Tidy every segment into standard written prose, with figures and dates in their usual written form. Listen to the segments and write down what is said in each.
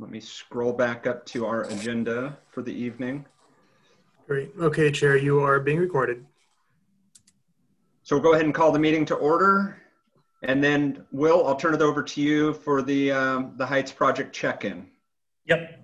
Let me scroll back up to our agenda for the evening. Great. Okay, Chair, you are being recorded. So we'll go ahead and call the meeting to order. And then, Will, I'll turn it over to you for the Heights Project check-in. Yep.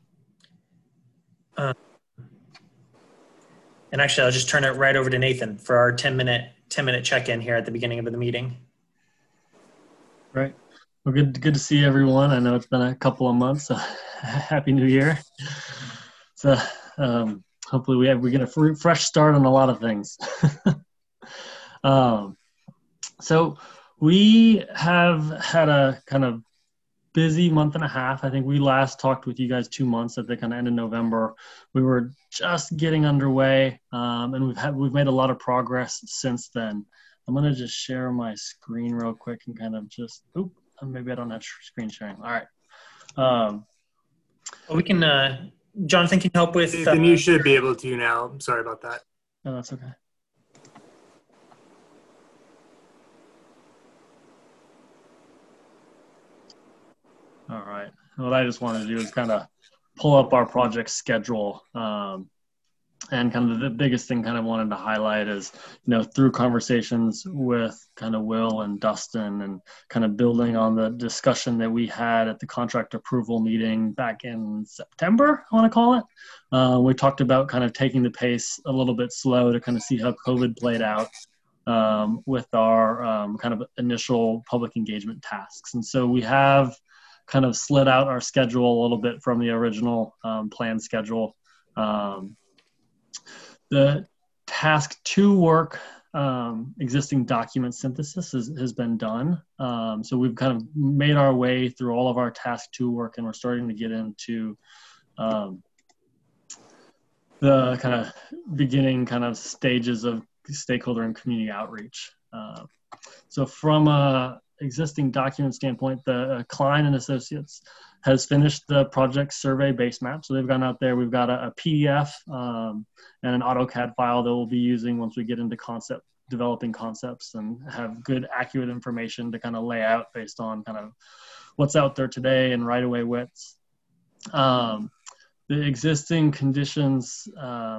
And actually, I'll just turn it right over to Nathan for our 10-minute check-in here at the beginning of the meeting. Right. Well, good to see everyone. I know it's been a couple of months, so Happy New Year. So hopefully we get a fresh start on a lot of things. So we have had a kind of busy month and a half. I think we last talked with you guys 2 months at the kind of end of November. We were just getting underway, and we've made a lot of progress since then. I'm going to just share my screen real quick and kind of just, maybe I don't have screen sharing. All right. We can, Jonathan can help with. Nathan, you should be able to now. I'm sorry about that. No, that's okay. All right. What I just wanted to do is kind of pull up our project schedule. And kind of the biggest thing kind of wanted to highlight is, through conversations with kind of Will and Dustin and kind of building on the discussion that we had at the contract approval meeting back in September, I want to call it. We talked about kind of taking the pace a little bit slow to kind of see how COVID played out with our kind of initial public engagement tasks. And so we have kind of slid out our schedule a little bit from the original planned schedule. The task 2 work, existing document synthesis has been done. So we've kind of made our way through all of our task 2 work, and we're starting to get into the kind of beginning kind of stages of stakeholder and community outreach. So from a existing document standpoint, the Klein and Associates has finished the project survey base map. So they've gone out there. We've got a PDF and an AutoCAD file that we'll be using once we get into developing concepts and have good, accurate information to kind of lay out based on kind of what's out there today and right-of-way widths. The existing conditions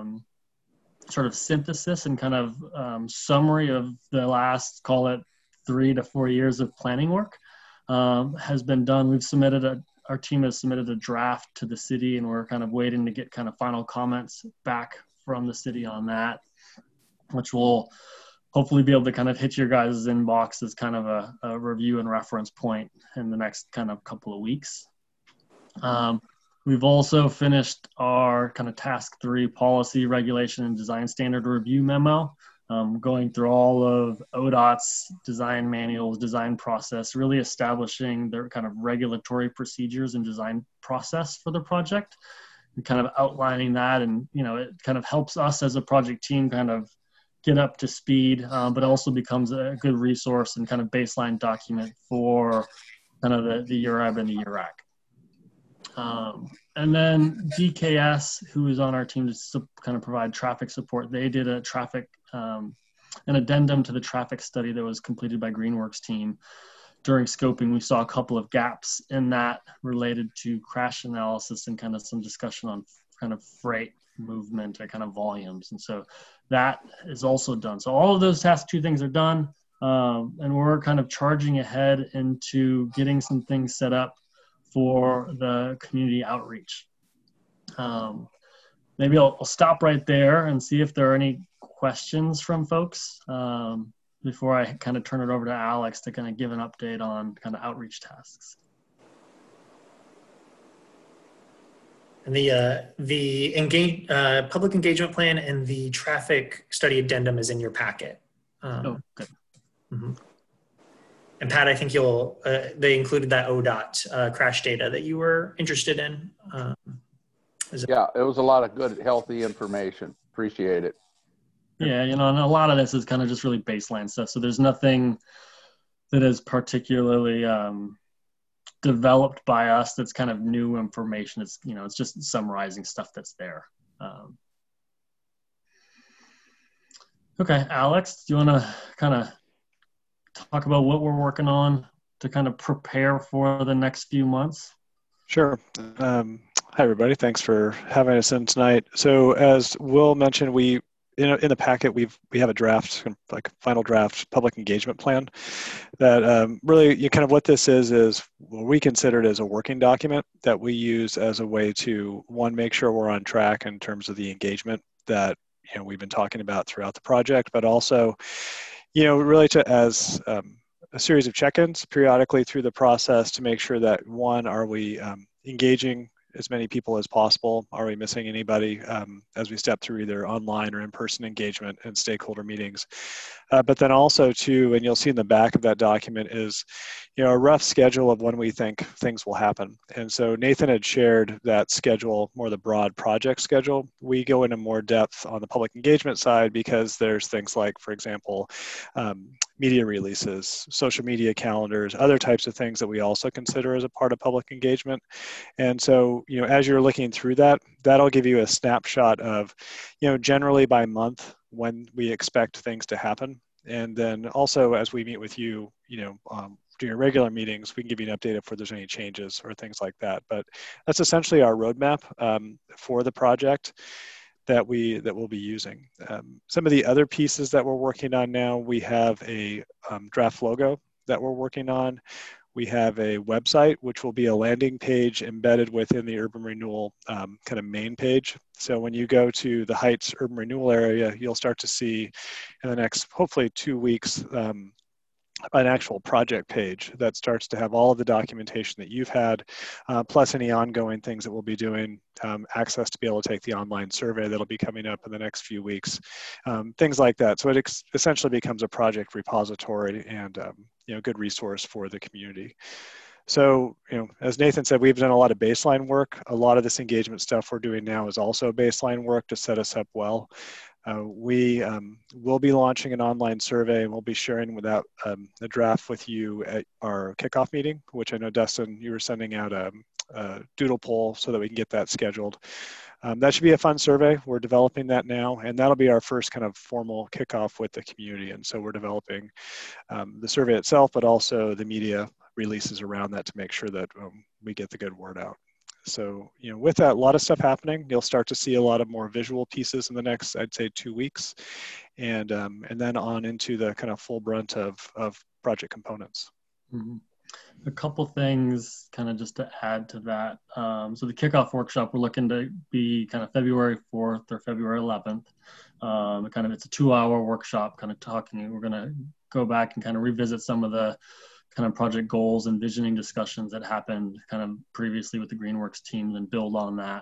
sort of synthesis and kind of summary of the last, call it, 3 to 4 years of planning work has been done. Our team has submitted a draft to the city, and we're kind of waiting to get kind of final comments back from the city on that, which will hopefully be able to kind of hit your guys' inbox as kind of a review and reference point in the next kind of couple of weeks. We've also finished our kind of task 3 policy, regulation, and design standard review memo, going through all of ODOT's design manuals, design process, really establishing their kind of regulatory procedures and design process for the project, and kind of outlining that. And, it kind of helps us as a project team kind of get up to speed, but also becomes a good resource and kind of baseline document for kind of the URAB and the URAC. And then DKS, who is on our team to kind of provide traffic support, they did a traffic, an addendum to the traffic study that was completed by Greenworks team. During scoping, we saw a couple of gaps in that related to crash analysis and kind of some discussion on kind of freight movement or kind of volumes. And so that is also done. So all of those task 2 things are done. And we're kind of charging ahead into getting some things set up for the community outreach. Maybe I'll stop right there and see if there are any questions from folks before I kind of turn it over to Alex to kind of give an update on kind of outreach tasks. And the public engagement plan and the traffic study addendum is in your packet. Oh, good. Mm-hmm. And Pat, I think they included that ODOT crash data that you were interested in. Yeah, it was a lot of good, healthy information. Appreciate it. Yeah, and a lot of this is kind of just really baseline stuff. So there's nothing that is particularly developed by us that's kind of new information. It's, it's just summarizing stuff that's there. Okay, Alex, do you want to kind of talk about what we're working on to kind of prepare for the next few months? Sure. Hi, everybody. Thanks for having us in tonight. So as Will mentioned, we in the packet we have a draft, like final draft public engagement plan that really kind of what this is what we consider it as a working document that we use as a way to, one, make sure we're on track in terms of the engagement that we've been talking about throughout the project, but also really as a series of check-ins periodically through the process to make sure that, one, are we engaging as many people as possible? Are we missing anybody as we step through either online or in-person engagement and stakeholder meetings? But then also too, and you'll see in the back of that document is, a rough schedule of when we think things will happen. And so Nathan had shared that schedule, more the broad project schedule. We go into more depth on the public engagement side because there's things like, for example, media releases, social media calendars, other types of things that we also consider as a part of public engagement. And so, as you're looking through that, that'll give you a snapshot of, generally by month when we expect things to happen. And then also as we meet with you, during regular meetings, we can give you an update if there's any changes or things like that. But that's essentially our roadmap for the project that we'll be using. Some of the other pieces that we're working on now, we have a draft logo that we're working on. We have a website, which will be a landing page embedded within the urban renewal kind of main page. So when you go to the Heights urban renewal area, you'll start to see in the next, hopefully 2 weeks, an actual project page that starts to have all of the documentation that you've had, plus any ongoing things that we'll be doing, access to be able to take the online survey that'll be coming up in the next few weeks, things like that. So it essentially becomes a project repository and good resource for the community. So, as Nathan said, we've done a lot of baseline work. A lot of this engagement stuff we're doing now is also baseline work to set us up well. We will be launching an online survey, and we'll be sharing the draft with you at our kickoff meeting, which I know, Dustin, you were sending out a doodle poll so that we can get that scheduled. That should be a fun survey. We're developing that now, and that'll be our first kind of formal kickoff with the community. And so we're developing the survey itself, but also the media releases around that to make sure that we get the good word out. So, with that, a lot of stuff happening. You'll start to see a lot of more visual pieces in the next, I'd say, 2 weeks, and then on into the kind of full brunt of project components. Mm-hmm. A couple things kind of just to add to that. So the kickoff workshop, we're looking to be kind of February 4th or February 11th. It's a 2-hour workshop kind of talking. We're going to go back and kind of revisit some of the kind of project goals and visioning discussions that happened kind of previously with the Greenworks teams and build on that.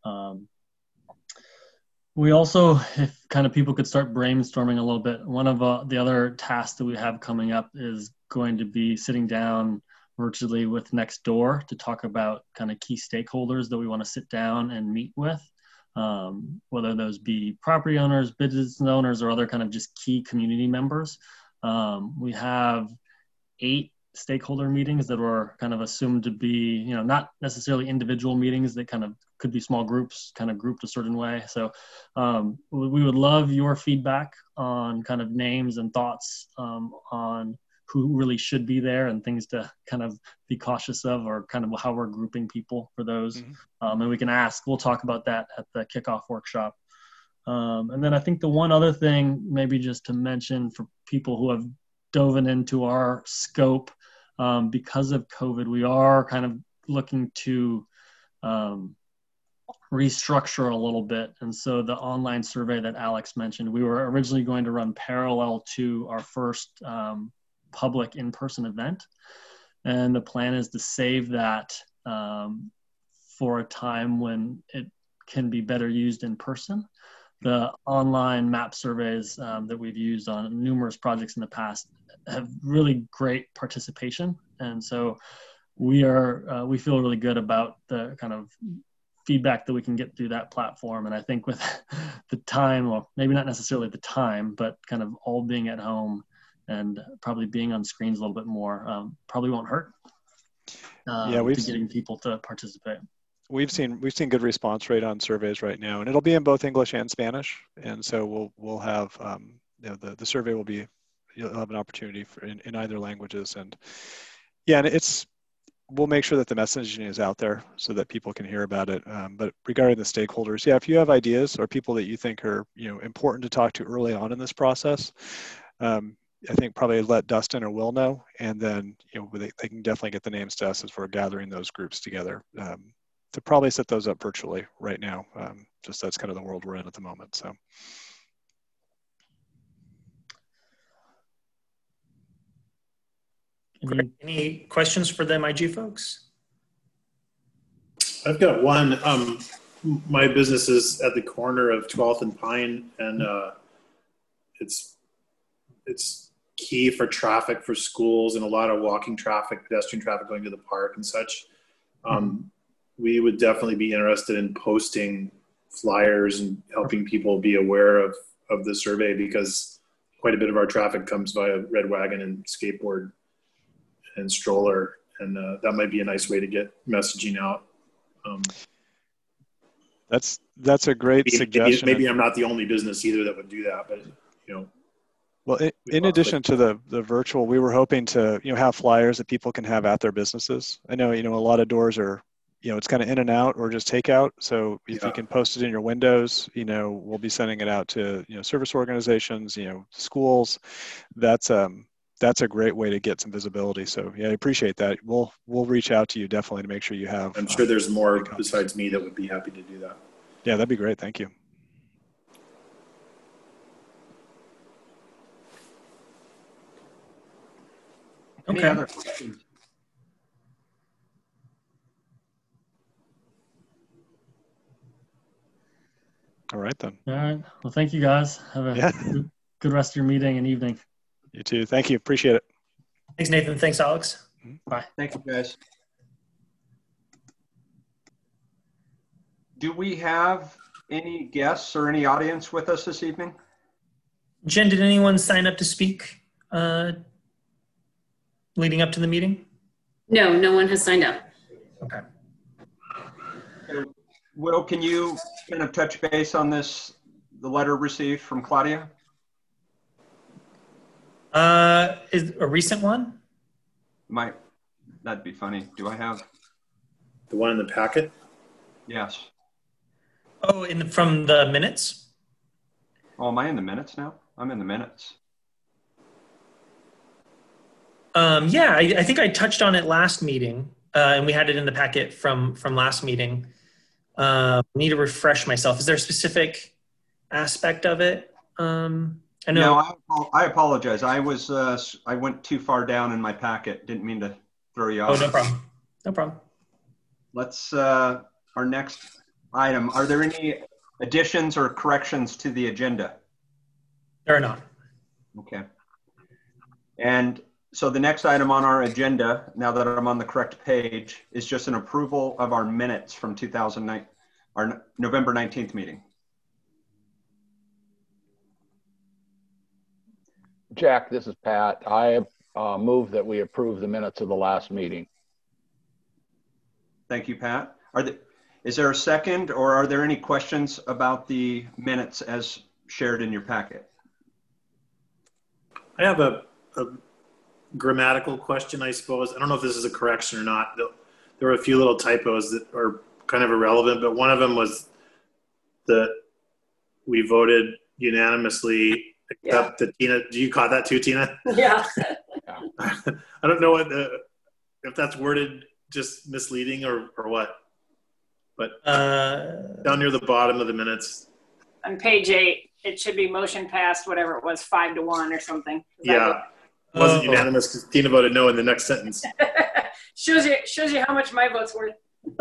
We also, if kind of people could start brainstorming a little bit, one of the other tasks that we have coming up is going to be sitting down virtually with Nextdoor to talk about kind of key stakeholders that we want to sit down and meet with, whether those be property owners, business owners, or other kind of just key community members. We have 8 stakeholder meetings that were kind of assumed to be, not necessarily individual meetings, that kind of could be small groups, kind of grouped a certain way. So we would love your feedback on kind of names and thoughts on who really should be there and things to kind of be cautious of, or kind of how we're grouping people for those. Mm-hmm. And we'll talk about that at the kickoff workshop. And then I think the one other thing, maybe just to mention for people who have dove into our scope, because of COVID, we are kind of looking to restructure a little bit. And so the online survey that Alex mentioned, we were originally going to run parallel to our first public in-person event. And the plan is to save that for a time when it can be better used in person. The online map surveys that we've used on numerous projects in the past have really great participation. And so we feel really good about the kind of feedback that we can get through that platform. And I think with the time, well, maybe not necessarily the time, but kind of all being at home and probably being on screens a little bit more, probably won't hurt. Getting people to participate. We've seen good response rate on surveys right now, and it'll be in both English and Spanish. And so we'll have the survey you'll have an opportunity for in either languages. And yeah, and we'll make sure that the messaging is out there so that people can hear about it. But regarding the stakeholders, yeah, if you have ideas or people that you think are, important to talk to early on in this process, I think probably let Dustin or Will know, and then they can definitely get the names to us as we're gathering those groups together to probably set those up virtually right now. Just that's kind of the world we're in at the moment. So. Any questions for the MIG folks? I've got one. My business is at the corner of 12th and Pine, and it's key for traffic for schools and a lot of walking traffic, pedestrian traffic going to the park and such. We would definitely be interested in posting flyers and helping people be aware of the survey, because quite a bit of our traffic comes via Red Wagon and skateboard and stroller, and that might be a nice way to get messaging out. That's a great suggestion. Maybe I'm not the only business either that would do that, but Well, in addition to the virtual, we were hoping to have flyers that people can have at their businesses. I know a lot of doors are it's kind of in and out or just takeout. So if you can post it in your windows, we'll be sending it out to service organizations, schools. That's a great way to get some visibility. So yeah, I appreciate that. We'll reach out to you definitely to make sure you have. I'm sure there's more besides me that would be happy to do that. Yeah, that'd be great. Thank you. Any Okay. other questions? All right then. All right. Well, thank you guys. Have a good rest of your meeting and evening. You too. Thank you. Appreciate it. Thanks, Nathan. Thanks, Alex. Bye. Thank you, guys. Do we have any guests or any audience with us this evening? Jen, did anyone sign up to speak leading up to the meeting? No, no one has signed up. Okay. Will, can you kind of touch base on the letter received from Claudia? Is a recent one? That'd be funny. Do I have? The one in the packet? Yes. Oh, from the minutes? Oh, am I in the minutes now? I'm in the minutes. Yeah, I think I touched on it last meeting, and we had it in the packet from last meeting. Need to refresh myself. Is there a specific aspect of it? I know. No, I apologize. I went too far down in my packet. Didn't mean to throw you off. Oh, no problem. No problem. Let's, our next item. Are there any additions or corrections to the agenda? There are not. Okay. And so the next item on our agenda, now that I'm on the correct page, is just an approval of our minutes from 2009, our November 19th meeting. Jack, this is Pat. I move that we approve the minutes of the last meeting. Thank you, Pat. Is there a second, or are there any questions about the minutes as shared in your packet? I have a grammatical question, I suppose. I don't know if this is a correction or not. There were a few little typos that are kind of irrelevant, but one of them was that we voted unanimously, except that Tina. Do you caught that too, Tina? Yeah. I don't know if that's worded just misleading or what, but down near the bottom of the minutes. On page 8, it should be motion passed, whatever it was, 5-1 or something. Yeah, it wasn't unanimous because Tina voted no in the next sentence. shows you how much my vote's worth.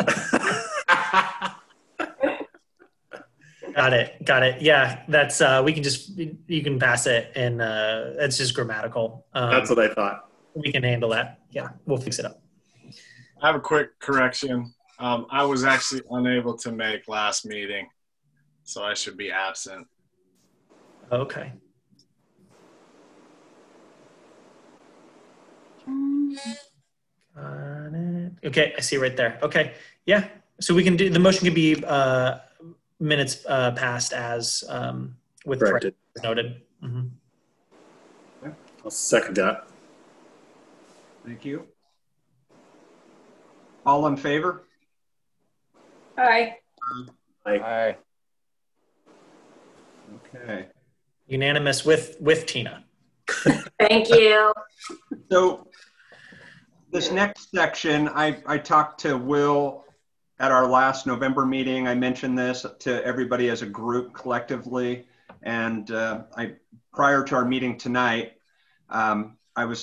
Got it. Yeah, that's you can pass it, and it's just grammatical. That's what I thought. We can handle that. Yeah, we'll fix it up. I have a quick correction. I was actually unable to make last meeting, so I should be absent. Okay. Got it. Okay, I see right there. Okay, yeah. So we can do the motion can be minutes passed as with corrected noted. Mm-hmm. Okay. I'll second that. Thank you. All in favor? Aye. Aye. Okay. Unanimous with Tina. Thank you. So this next section, I talked to Will at our last November meeting. I mentioned this to everybody as a group collectively. And prior to our meeting tonight, I'm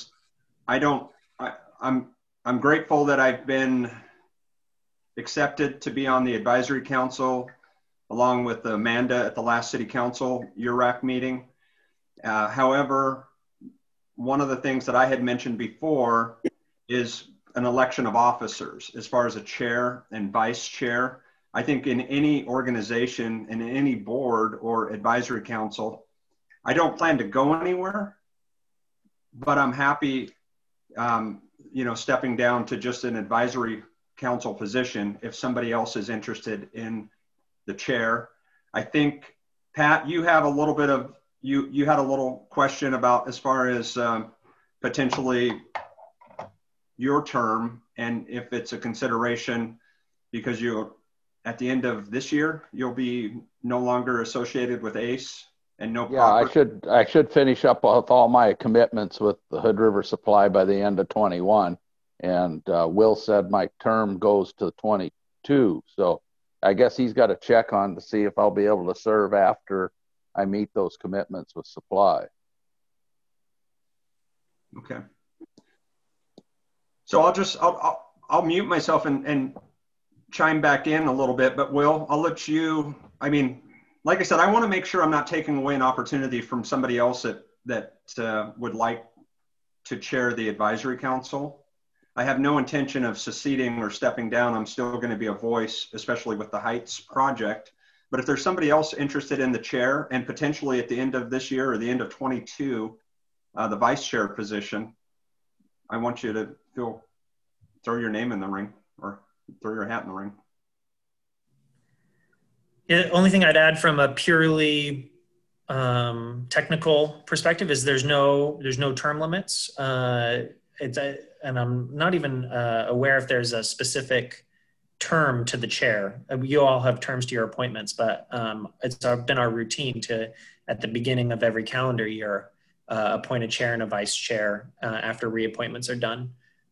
grateful that I've been accepted to be on the advisory council along with Amanda at the last city council URAC meeting. However, one of the things that I had mentioned before is an election of officers as far as a chair and vice chair. I think in any organization and in any board or advisory council, I don't plan to go anywhere, but I'm happy, stepping down to just an advisory council position if somebody else is interested in the chair. I think, Pat, you have a little bit of, you had a little question about as far as potentially your term and if it's a consideration because at the end of this year, you'll be no longer associated with ACE and no. Yeah, I should finish up with all my commitments with the Hood River Supply by the end of 21. And Will said my term goes to 22. So I guess he's got to check on to see if I'll be able to serve after I meet those commitments with Supply. Okay. So I'll mute myself and chime back in a little bit, but Will, I'll let you, like I said, I want to make sure I'm not taking away an opportunity from somebody else that would like to chair the advisory council. I have no intention of seceding or stepping down. I'm still going to be a voice, especially with the Heights project. But if there's somebody else interested in the chair and potentially at the end of this year or the end of 22, the vice chair position, I want you to throw your name in the ring or throw your hat in the ring. The only thing I'd add from a purely technical perspective is there's no term limits. And I'm not even aware if there's a specific term to the chair. You all have terms to your appointments, but it's been our routine to, at the beginning of every calendar year, appoint a chair and a vice chair after reappointments are done.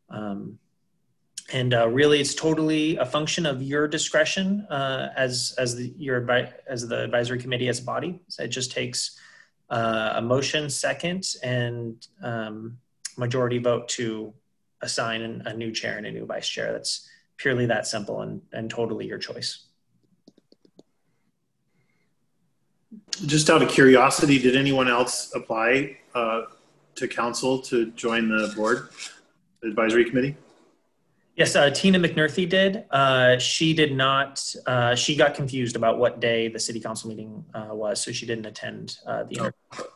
Really, it's totally a function of your discretion as the advisory committee as a body. So it just takes a motion, second, and majority vote to assign a new chair and a new vice chair. That's purely that simple and totally your choice. Just out of curiosity, did anyone else apply to council to join the board, the advisory committee? Yes, Tina McNerthy did. She did not, she got confused about what day the city council meeting was, so she didn't attend the interview.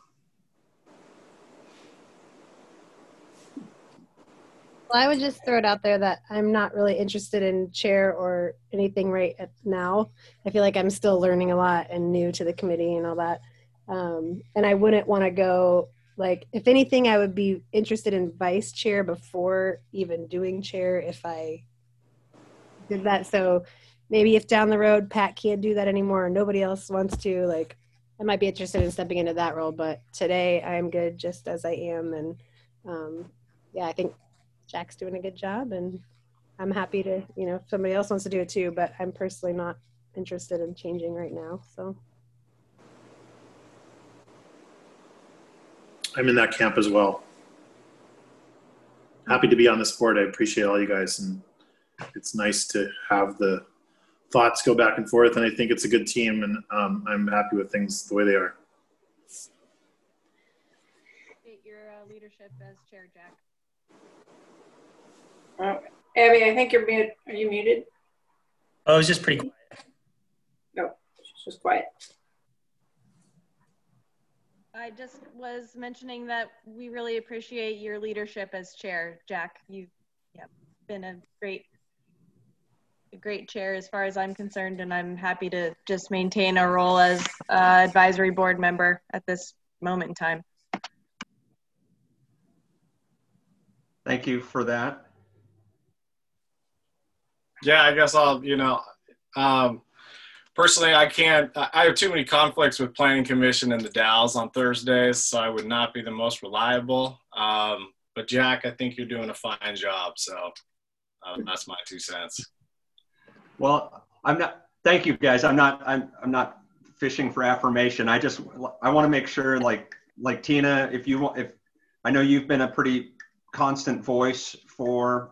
Well, I would just throw it out there that I'm not really interested in chair or anything right now. I feel like I'm still learning a lot and new to the committee and all that. And I wouldn't want to go, like, if anything, I would be interested in vice chair before even doing chair if I did that. So maybe if down the road Pat can't do that anymore or nobody else wants to, like, I might be interested in stepping into that role. But today I am good just as I am. And yeah, I think Jack's doing a good job and I'm happy to, if somebody else wants to do it too, but I'm personally not interested in changing right now. So I'm in that camp as well. Happy to be on this board. I appreciate all you guys, and it's nice to have the thoughts go back and forth, and I think it's a good team, and I'm happy with things the way they are. Your leadership as chair, Jack. Abby, I think you're muted. Are you muted? Oh, it was just pretty quiet. No, she's just quiet. I just was mentioning that we really appreciate your leadership as chair, Jack. You've been a great chair as far as I'm concerned, and I'm happy to just maintain a role as advisory board member at this moment in time. Thank you for that. Yeah, I guess I'll, personally, I have too many conflicts with Planning Commission and the Dalles on Thursdays, so I would not be the most reliable. But Jack, I think you're doing a fine job, so that's my 2 cents. Well, thank you guys. I'm not fishing for affirmation. I want to make sure, like Tina, if I know you've been a pretty constant voice for.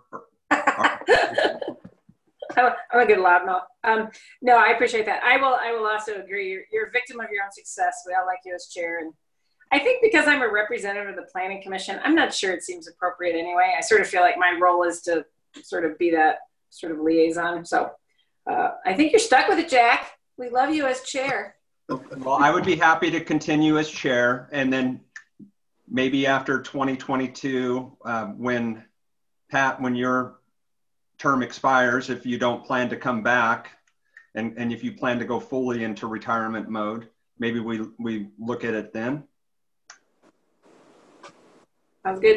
I'm a good loudmouth. No, I appreciate that. I will also agree. You're a victim of your own success. We all like you as chair, and I think because I'm a representative of the Planning Commission, I'm not sure it seems appropriate anyway. I sort of feel like my role is to sort of be that sort of liaison. So I think you're stuck with it, Jack. We love you as chair. Well, I would be happy to continue as chair, and then maybe after 2022, when your term expires, if you don't plan to come back, and if you plan to go fully into retirement mode, maybe we look at it then. Sounds good.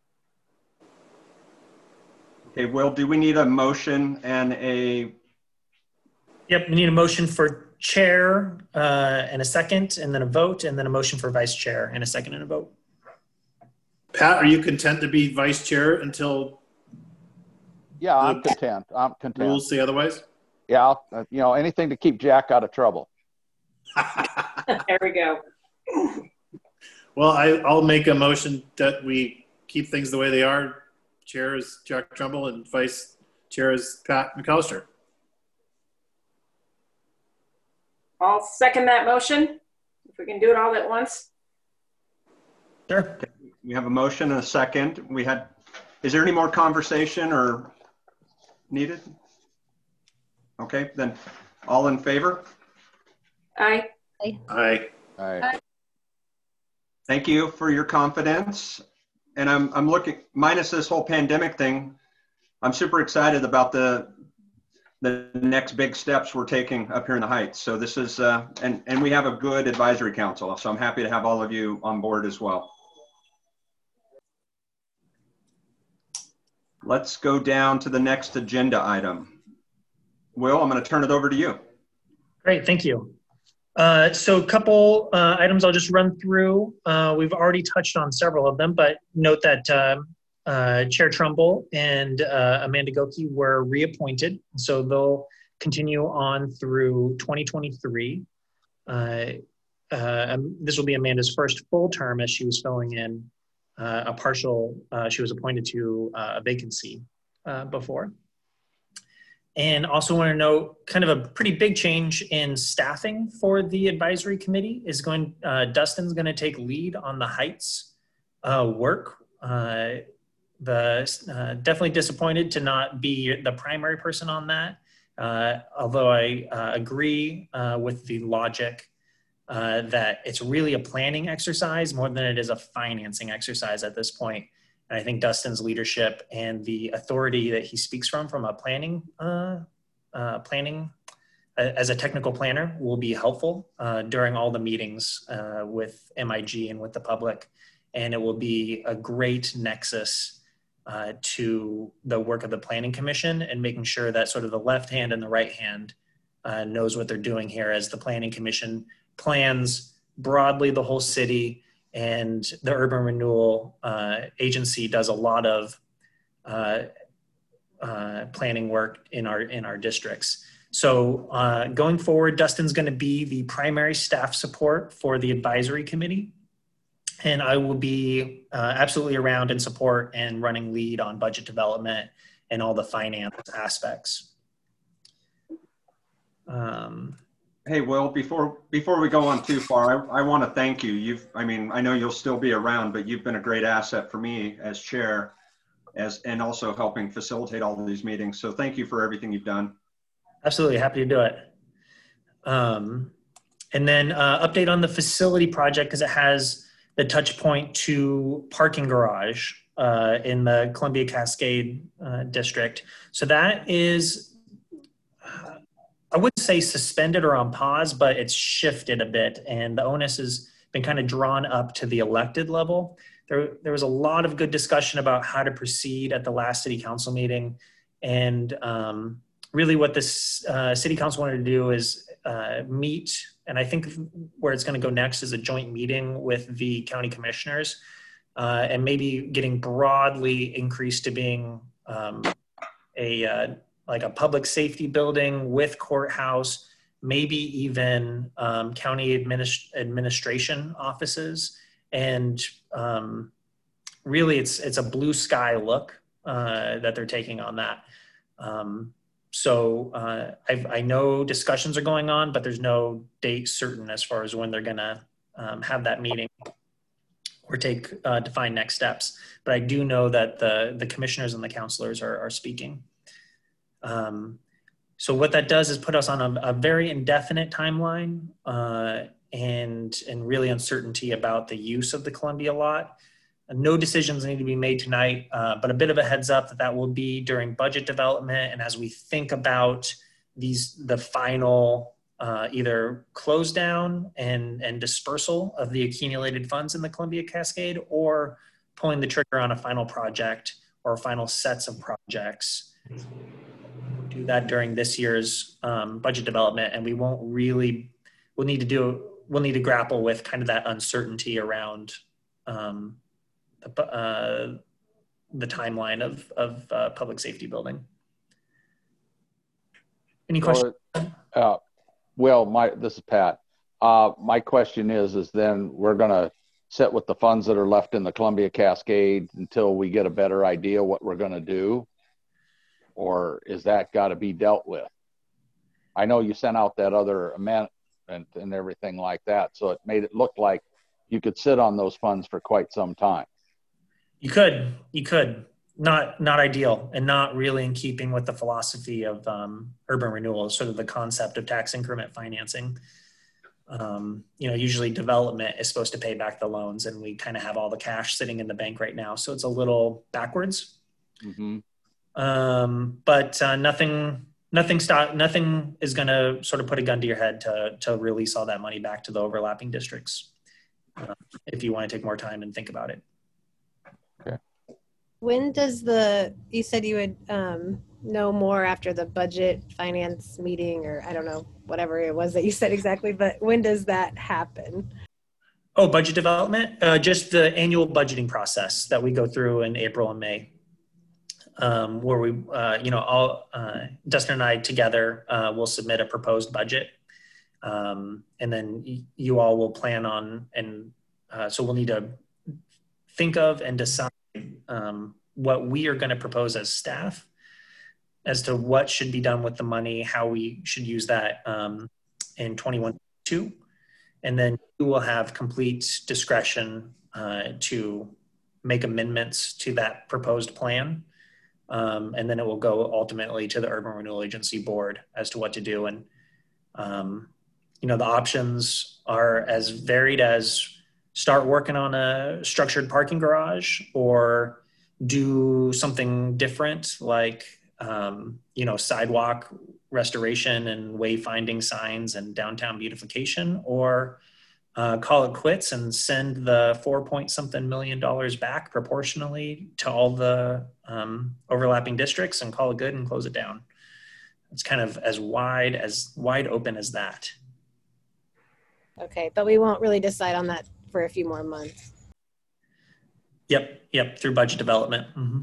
Okay, Will, do we need a motion and a? Yep, we need a motion for chair and a second, and then a vote, and then a motion for vice chair and a second and a vote. Pat, are you content to be vice chair until? Yeah, I'm content. I'm content. Rules say otherwise? Yeah, anything to keep Jack out of trouble. There we go. Well, I'll make a motion that we keep things the way they are. Chair is Jack Trumbull and vice chair is Pat McAllister. I'll second that motion. If we can do it all at once. Sure. Okay. We have a motion and a second. Is there any more conversation or needed? Okay, then all in favor? Aye. Aye. Aye. Thank you for your confidence. And I'm looking, minus this whole pandemic thing, I'm super excited about the next big steps we're taking up here in the Heights. So this is, and we have a good advisory council. So I'm happy to have all of you on board as well. Let's go down to the next agenda item. Will, I'm going to turn it over to you. Great, thank you. So a couple items I'll just run through. We've already touched on several of them, but note that Chair Trumbull and Amanda Goki were reappointed. So they'll continue on through 2023. This will be Amanda's first full term as she was filling in a partial, she was appointed to a vacancy before. And also want to note kind of a pretty big change in staffing for the advisory committee is Dustin's going to take lead on the Heights work. Definitely disappointed to not be the primary person on that. Although I agree with the logic that it's really a planning exercise more than it is a financing exercise at this point. And I think Dustin's leadership and the authority that he speaks from a planning as a technical planner will be helpful during all the meetings with MIG and with the public. And it will be a great nexus to the work of the Planning Commission and making sure that sort of the left hand and the right hand knows what they're doing here as the Planning Commission plans broadly the whole city, and the Urban Renewal Agency does a lot of planning work in our districts. So going forward, Dustin's going to be the primary staff support for the advisory committee, and I will be absolutely around in support and running lead on budget development and all the finance aspects. Hey, Will, before we go on too far, I want to thank you. I know you'll still be around, but you've been a great asset for me as chair, and also helping facilitate all of these meetings. So thank you for everything you've done. Absolutely, happy to do it. And then update on the facility project, because it has the touch point to parking garage in the Columbia Cascade district. So that is, I wouldn't say suspended or on pause, but it's shifted a bit, and the onus has been kind of drawn up to the elected level. There was a lot of good discussion about how to proceed at the last city council meeting, and really what this city council wanted to do is meet, and I think where it's going to go next is a joint meeting with the county commissioners, and maybe getting broadly increased to being like a public safety building with courthouse, maybe even county administration offices, and really it's a blue sky look that they're taking on that. So I know discussions are going on, but there's no date certain as far as when they're gonna have that meeting or take define next steps. But I do know that the commissioners and the councilors are speaking. So what that does is put us on a very indefinite timeline and really uncertainty about the use of the Columbia lot. No decisions need to be made tonight, but a bit of a heads up that will be during budget development. And as we think about the final either close down and dispersal of the accumulated funds in the Columbia Cascade, or pulling the trigger on a final project or final sets of projects. We'll do that during this year's budget development, and we'll need to grapple with kind of that uncertainty around the timeline of public safety building. Any questions? Well, this is Pat. My question is then we're going to sit with the funds that are left in the Columbia Cascade until we get a better idea what we're going to do, or is that got to be dealt with? I know you sent out that other amendment and everything like that, so it made it look like you could sit on those funds for quite some time. You could. Not ideal, and not really in keeping with the philosophy of urban renewal, sort of the concept of tax increment financing. Usually development is supposed to pay back the loans, and we kind of have all the cash sitting in the bank right now. So it's a little backwards. Mm-hmm. But nothing is going to sort of put a gun to your head to release all that money back to the overlapping districts if you want to take more time and think about it. Okay. When does you said you would know more after the budget finance meeting, or I don't know, whatever it was that you said exactly, but when does that happen? Oh, budget development? Just the annual budgeting process that we go through in April and May, where we, Dustin and I together will submit a proposed budget. And then you all will plan on, and so we'll need to think of and decide what we are going to propose as staff as to what should be done with the money, how we should use that in 21-2. And then you will have complete discretion to make amendments to that proposed plan. And then it will go ultimately to the Urban Renewal Agency board as to what to do. And, the options are as varied as start working on a structured parking garage, or do something different like, sidewalk restoration and wayfinding signs and downtown beautification, or call it quits and send the $4-point-something million back proportionally to all the overlapping districts and call it good and close it down. It's kind of as wide open as that. Okay, but we won't really decide on that for a few more months. Yep, through budget development. Mm-hmm.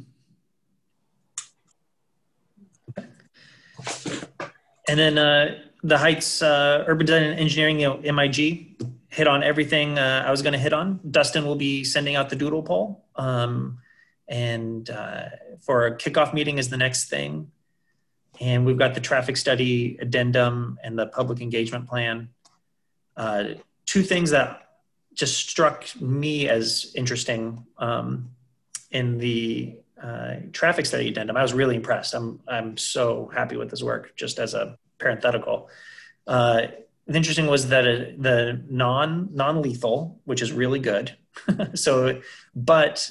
And then the Heights Urban Design and Engineering, MIG, hit on everything I was going to hit on. Dustin will be sending out the doodle poll. And for a kickoff meeting is the next thing. And we've got the traffic study addendum and the public engagement plan. Two things that just struck me as interesting in the traffic study addendum. I was really impressed. I'm so happy with this work, just as a parenthetical. The interesting was that the non-lethal, which is really good. So, but,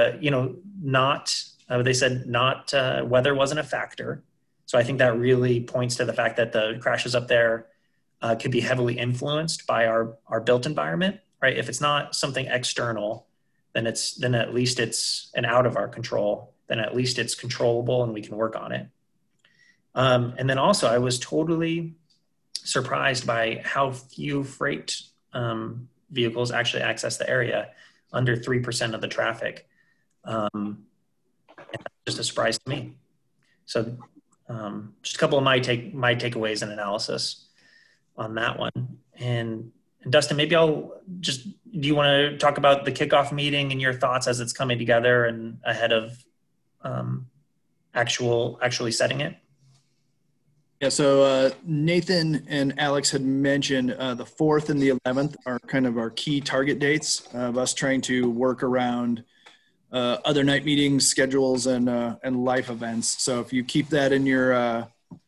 they said not, weather wasn't a factor. So I think that really points to the fact that the crashes up there could be heavily influenced by our built environment, right? If it's not something external, then at least it's an out of our control, then at least it's controllable and we can work on it. And then also I was totally surprised by how few freight vehicles actually access the area, under 3% of the traffic. And that's just a surprise to me. So just a couple of my takeaways and analysis on that one. And Dustin, maybe do you want to talk about the kickoff meeting and your thoughts as it's coming together and ahead of actually setting it? Yeah, so Nathan and Alex had mentioned the 4th and the 11th are kind of our key target dates of us trying to work around other night meetings, schedules, and life events. So if you keep that in your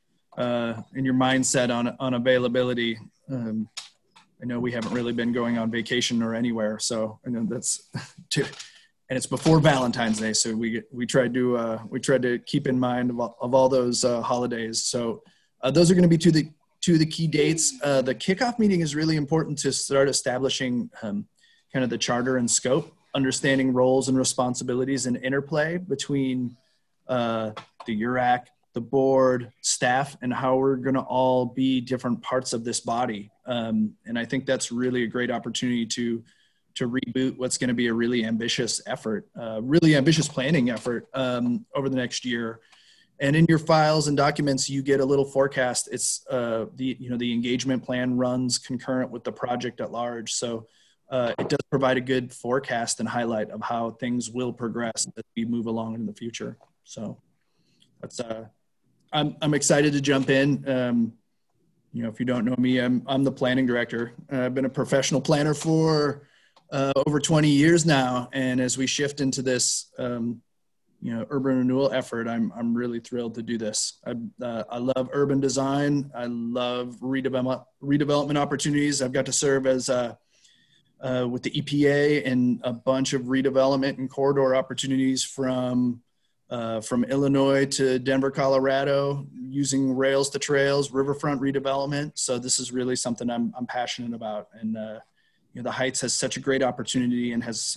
mindset on availability, I know we haven't really been going on vacation or anywhere, so I know that's and it's before Valentine's Day, so we tried to keep in mind of all those holidays. So those are going to be two of the key dates. The kickoff meeting is really important to start establishing kind of the charter and scope, understanding roles and responsibilities and interplay between the URAC, the board, staff, and how we're going to all be different parts of this body. And I think that's really a great opportunity to reboot what's going to be a really ambitious effort, really ambitious planning effort over the next year. And in your files and documents, you get a little forecast. It's the engagement plan runs concurrent with the project at large. So it does provide a good forecast and highlight of how things will progress as we move along in the future. So that's I'm excited to jump in. If you don't know me, I'm the planning director. I've been a professional planner for over 20 years now. And as we shift into this urban renewal effort, I'm really thrilled to do this. I love urban design. I love redevelopment opportunities. I've got to serve as with the EPA and a bunch of redevelopment and corridor opportunities from Illinois to Denver, Colorado, using rails to trails, riverfront redevelopment. So this is really something I'm passionate about. And the Heights has such a great opportunity and has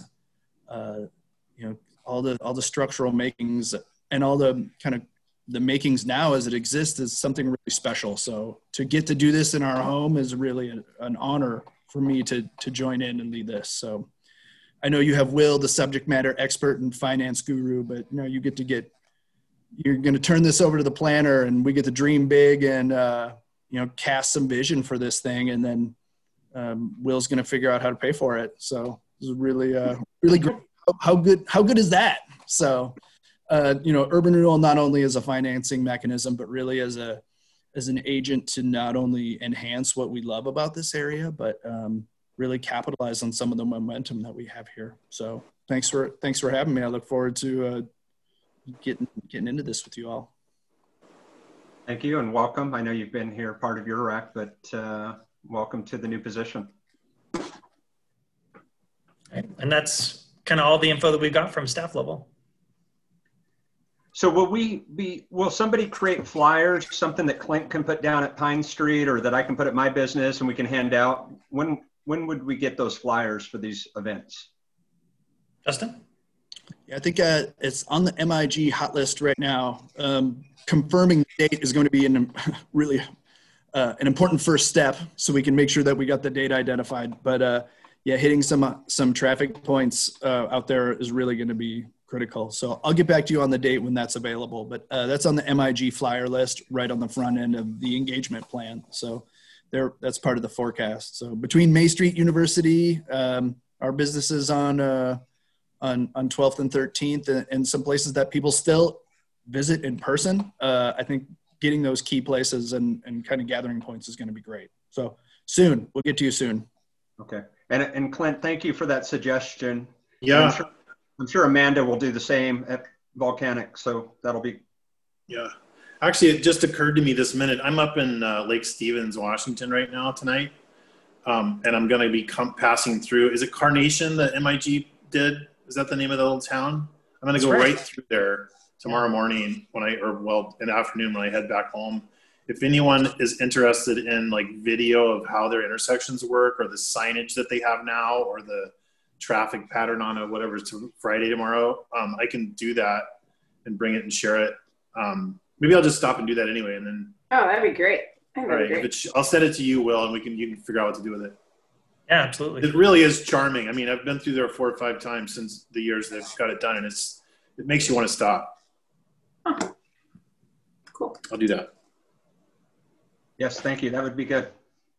all the structural makings and all the kind of the makings now as it exists is something really special. So to get to do this in our home is really an honor for me to join in and lead this. So I know you have Will, the subject matter expert and finance guru, but you're going to turn this over to the planner, and we get to dream big and cast some vision for this thing, and then Will's going to figure out how to pay for it. So this is really great. How good is that? So, urban renewal not only as a financing mechanism, but really as an agent to not only enhance what we love about this area, but really capitalize on some of the momentum that we have here. So thanks for having me. I look forward to getting into this with you all. Thank you and welcome. I know you've been here part of URAC, but welcome to the new position. And that's kind of all the info that we got from staff level. So will somebody create flyers, something that Clint can put down at Pine Street or that I can put at my business and we can hand out? When would we get those flyers for these events? Justin? Yeah, I think it's on the MIG hot list right now. Confirming the date is going to be really an important first step so we can make sure that we got the date identified. But hitting some traffic points out there is really going to be critical. So I'll get back to you on the date when that's available. But that's on the MIG flyer list right on the front end of the engagement plan. So that's part of the forecast. So between May Street University, our businesses on 12th and 13th, and some places that people still visit in person, I think getting those key places and kind of gathering points is going to be great. So soon, we'll get to you soon. Okay. And Clint, thank you for that suggestion. Yeah. I'm sure Amanda will do the same at Volcanic. So that'll be. Yeah. Actually, it just occurred to me this minute. I'm up in Lake Stevens, Washington right now tonight. And I'm going to be passing through. Is it Carnation that MIG did? Is that the name of the little town? I'm going to go right through there tomorrow morning in the afternoon when I head back home. If anyone is interested in like video of how their intersections work or the signage that they have now or the traffic pattern on whatever it's Friday tomorrow, I can do that and bring it and share it. Maybe I'll just stop and do that anyway, and then. Oh, that'd be great. All right, I'll send it to you, Will, and you can figure out what to do with it. Yeah, absolutely. It really is charming. I mean, I've been through there 4 or 5 times since the years they've got it done, and it makes you want to stop. Oh. Cool. I'll do that. Yes, thank you. That would be good.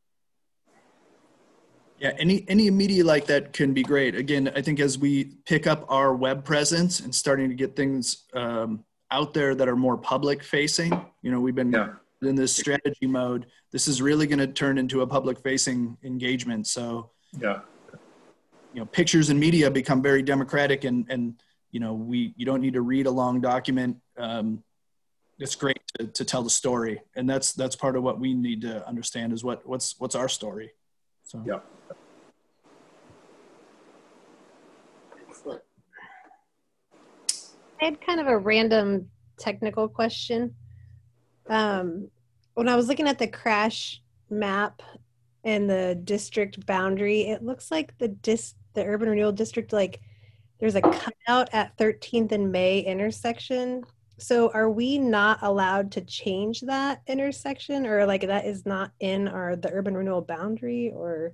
Yeah, any media like that can be great. Again, I think as we pick up our web presence and starting to get things out there that are more public facing, we've been in this strategy mode. This is really going to turn into a public facing engagement. So, pictures and media become very democratic, and you don't need to read a long document. It's great to tell the story, and that's part of what we need to understand is what's our story. So Excellent. I had kind of a random technical question. When I was looking at the crash map and the district boundary, it looks like the urban renewal district, like there's a cutout at 13th and May intersection. So are we not allowed to change that intersection, or like that is not in the urban renewal boundary, or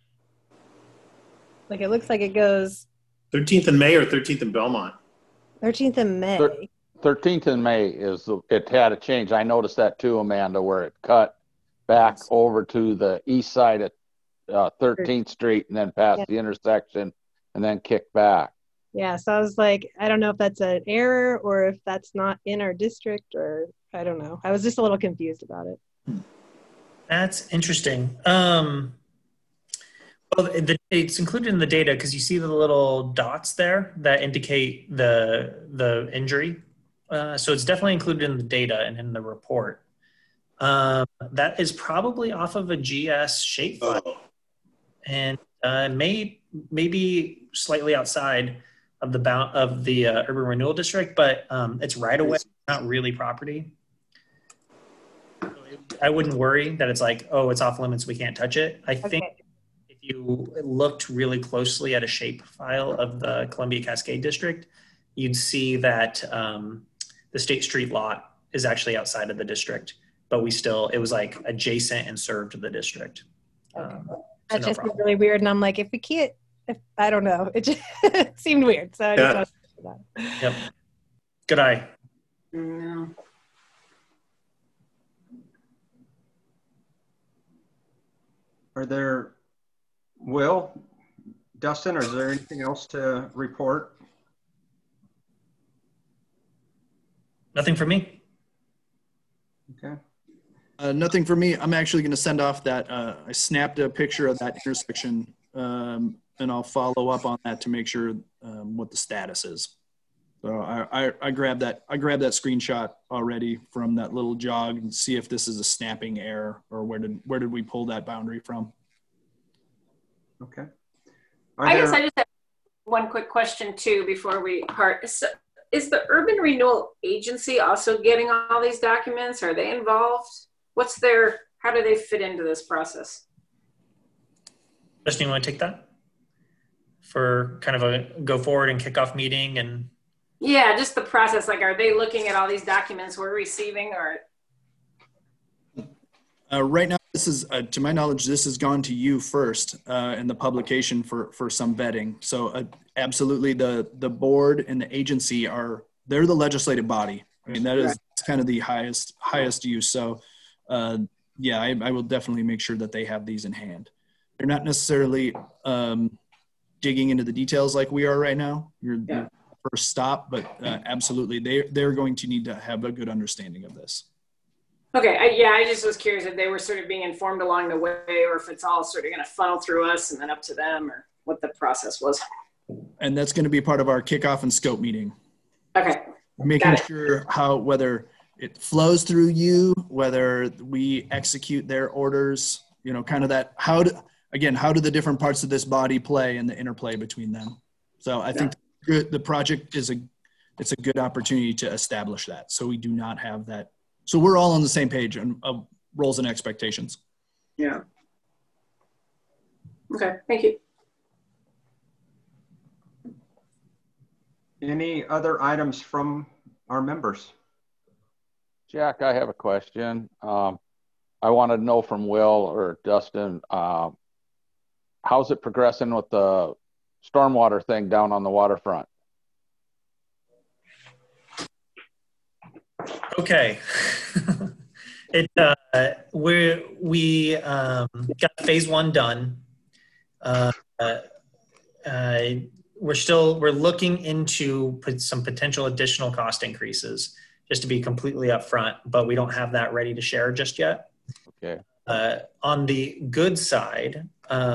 like it looks like it goes 13th and May or 13th and Belmont? 13th and May. 13th and May it had a change. I noticed that too, Amanda, where it cut back over to the east side at 13th Street and then past the intersection and then kicked back. Yeah, so I was like, I don't know if that's an error or if that's not in our district, or I don't know. I was just a little confused about it. That's interesting. Well, it's included in the data because you see the little dots there that indicate the injury. So it's definitely included in the data and in the report. That is probably off of a GS shapefile, and maybe slightly outside of the urban renewal district, but it's right away, not really property. I wouldn't worry that it's like, oh, it's off limits, we can't touch it. I think if you looked really closely at a shape file of the Columbia Cascade district, you'd see that the State Street lot is actually outside of the district, but it was like adjacent and served the district. That just seemed really weird. And I'm like, I don't know. It just seemed weird. So I just wanted to that. Yep. Good eye. No. Are there, Will, Dustin, or is there anything else to report? Nothing for me. Okay. Nothing for me. I'm actually going to send off that. I snapped a picture of that intersection, and I'll follow up on that to make sure what the status is. So I grabbed that screenshot already from that little jog and see if this is a snapping error or where did we pull that boundary from. Okay. I guess I just have one quick question too before we part. So, is the Urban Renewal Agency also getting all these documents? Are they involved? How do they fit into this process? Justin, you want to take that for kind of a go forward and kickoff meeting? And yeah, just the process. Like, are they looking at all these documents we're receiving, or? Right now, this is, to my knowledge, this has gone to you first in the publication for some vetting. So absolutely, the board and the agency they're the legislative body. I mean, that is kind of the highest use. So yeah, I will definitely make sure that they have these in hand. They're not necessarily digging into the details like we are right now. You're the first stop, but absolutely, they're going to need to have a good understanding of this. Okay, I just was curious if they were sort of being informed along the way, or if it's all sort of going to funnel through us and then up to them, or what the process was. And that's going to be part of our kickoff and scope meeting. Okay. Making sure whether it flows through you, whether we execute their orders, kind of that, how do the different parts of this body play and the interplay between them. So I think the project it's a good opportunity to establish that. So we do not have that. So we're all on the same page of roles and expectations. Yeah. Okay, thank you. Any other items from our members? Jack, I have a question. I wanted to know from Will or Dustin, how's it progressing with the stormwater thing down on the waterfront? Okay. We got phase 1 done. We're looking into some potential additional cost increases, just to be completely upfront, but we don't have that ready to share just yet. Okay. On the good side,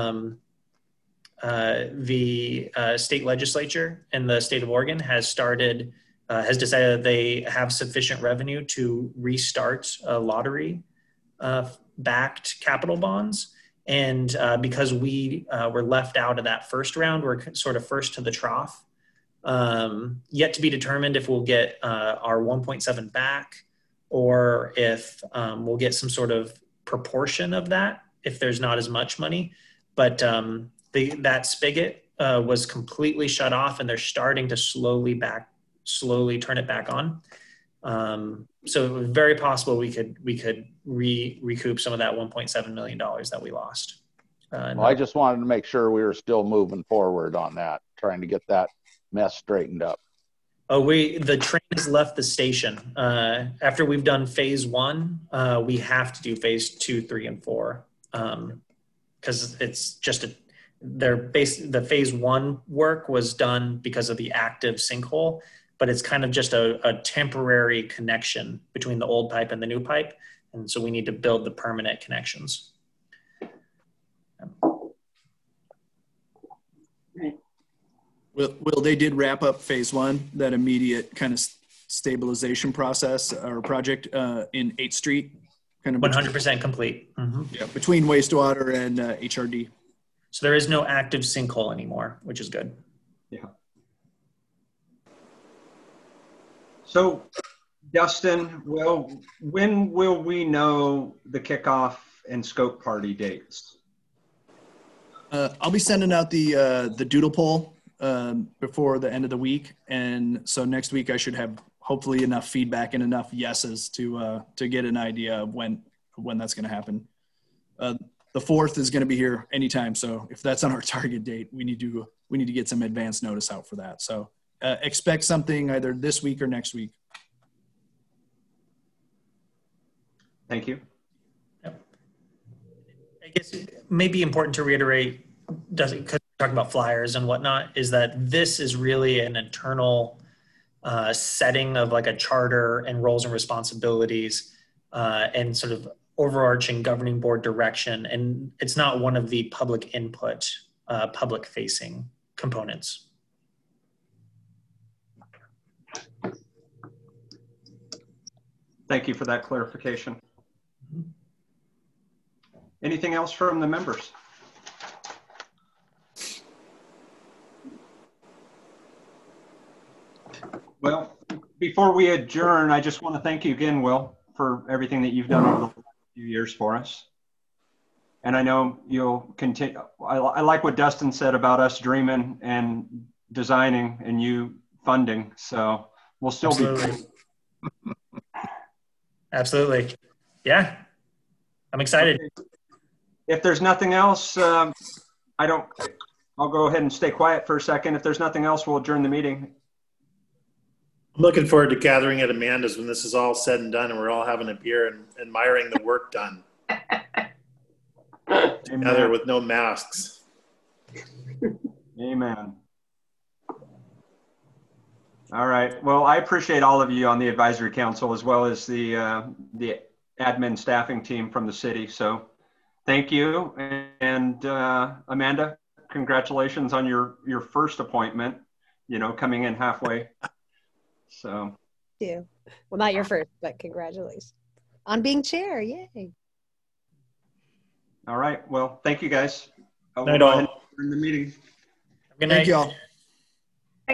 the state legislature in the state of Oregon has decided that they have sufficient revenue to restart lottery backed capital bonds. And because we were left out of that first round, we're sort of first to the trough. Yet to be determined if we'll get our 1.7 back, or if we'll get some sort of proportion of that if there's not as much money. But that spigot was completely shut off, and they're starting to slowly turn it back on. So it was very possible we could recoup some of that $1.7 million that we lost. Well, I just wanted to make sure we were still moving forward on that, trying to get that mess straightened up. Oh, the train has left the station. After we've done phase 1, we have to do phase 2, 3, and 4. Because it's just the phase 1 work was done because of the active sinkhole, but it's kind of just a temporary connection between the old pipe and the new pipe. And so we need to build the permanent connections. Well, they did wrap up phase 1, that immediate kind of stabilization process or project in 8th Street. Kind of 100% complete. Mm-hmm. Yeah, between wastewater and HRD. So there is no active sinkhole anymore, which is good. Yeah. So, Dustin, when will we know the kickoff and scope party dates? I'll be sending out the doodle poll before the end of the week, and so next week I should have hopefully enough feedback and enough yeses to get an idea of when that's going to happen. The 4th is going to be here anytime, so if that's on our target date, we need to get some advance notice out for that. So expect something either this week or next week. Thank you. Yep. I guess it may be important to reiterate, because we're talking about flyers and whatnot, is that this is really an internal setting of like a charter and roles and responsibilities and sort of overarching governing board direction. And it's not one of the public input, public facing components. Thank you for that clarification. Anything else from the members? Well, before we adjourn, I just want to thank you again, Will, for everything that you've done over the last few years for us. And I know you'll continue. I like what Dustin said about us dreaming and designing and you funding. So we'll still Absolutely. Absolutely. Yeah. I'm excited. Okay. If there's nothing else, I'll go ahead and stay quiet for a second. If there's nothing else, we'll adjourn the meeting. I'm looking forward to gathering at Amanda's when this is all said and done and we're all having a beer and admiring the work done. Together with no masks. Amen. All right. Well, I appreciate all of you on the advisory council as well as the admin staffing team from the city. So thank you. And Amanda, congratulations on your first appointment, coming in halfway. So. Thank you. Well, not your first, but congratulations on being chair. Yay. All right. Well, thank you guys. Night all. In the meeting. Good night. Thank you all.